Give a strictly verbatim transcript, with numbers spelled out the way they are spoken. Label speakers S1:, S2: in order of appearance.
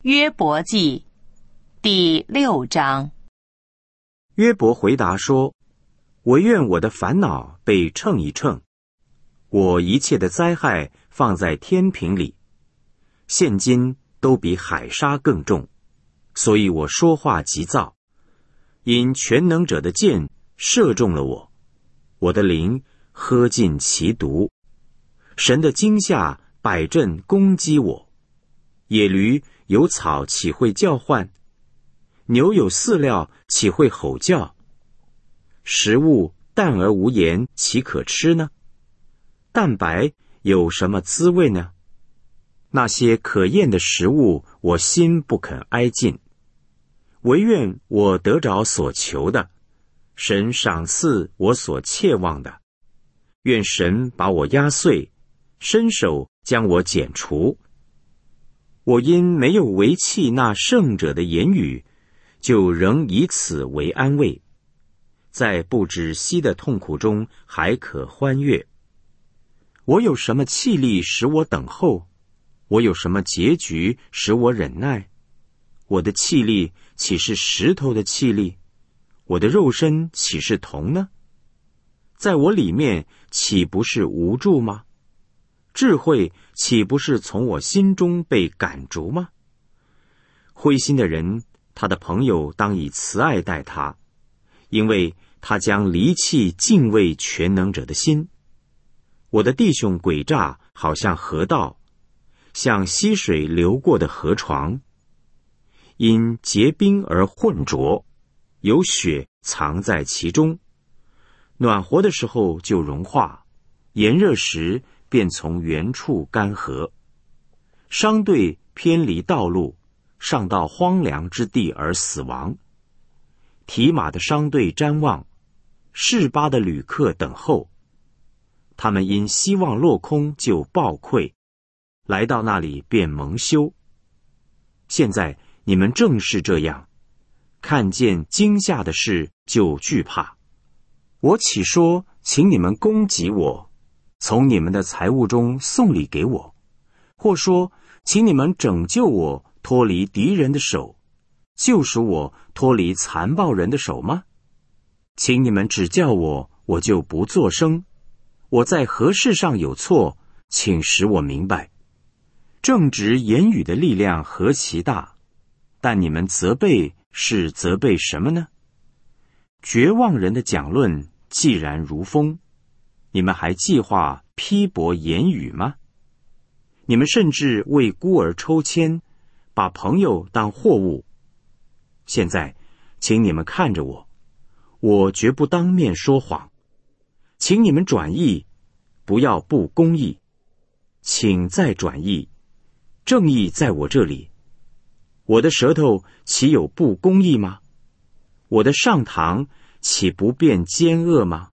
S1: 约伯记第六章。
S2: 约伯回答说：唯愿我的烦恼被称一称，我一切的灾害放在天平里，现今都比海沙更重，所以我说话急躁。因全能者的箭射中了我，我的灵喝尽其毒。神的惊吓摆阵攻击我。野驴有草岂会叫唤？牛有饲料岂会吼叫？食物淡而无盐，岂可吃呢？蛋白有什么滋味呢？那些可厌的食物，我心不肯挨近。唯愿我得着所求的，神赏赐我所切望的。愿神把我压碎，伸手将我剪除。我因没有违弃那圣者的言语，就仍以此为安慰，在不止息的痛苦中还可欢悦。我有什么气力使我等候？我有什么结局使我忍耐？我的气力岂是石头的气力？我的肉身岂是铜呢？在我里面岂不是无助吗？智慧岂不是从我心中被赶逐吗？灰心的人，他的朋友当以慈爱待他，因为他将离弃敬畏全能者的心。我的弟兄诡诈，好像河道，像溪水流过的河床，因结冰而混浊，有雪藏在其中。暖和的时候就融化，炎热时便从原处干涸。商队偏离道路，上到荒凉之地而死亡。提马的商队瞻望，示巴的旅客等候。他们因希望落空就暴溃，来到那里便蒙羞。现在你们正是这样，看见惊吓的事就惧怕。我岂说请你们供给我，从你们的财物中送礼给我，或说请你们拯救我脱离敌人的手，救赎我脱离残暴人的手吗？请你们指教我，我就不作声。我在何事上有错，请使我明白。正直言语的力量何其大，但你们责备是责备什么呢？绝望人的讲论既然如风，你们还计划批驳言语吗？你们甚至为孤儿抽签，把朋友当货物。现在请你们看着我，我绝不当面说谎。请你们转意，不要不公义。请再转意，正义在我这里。我的舌头岂有不公义吗？我的上膛岂不变奸恶吗？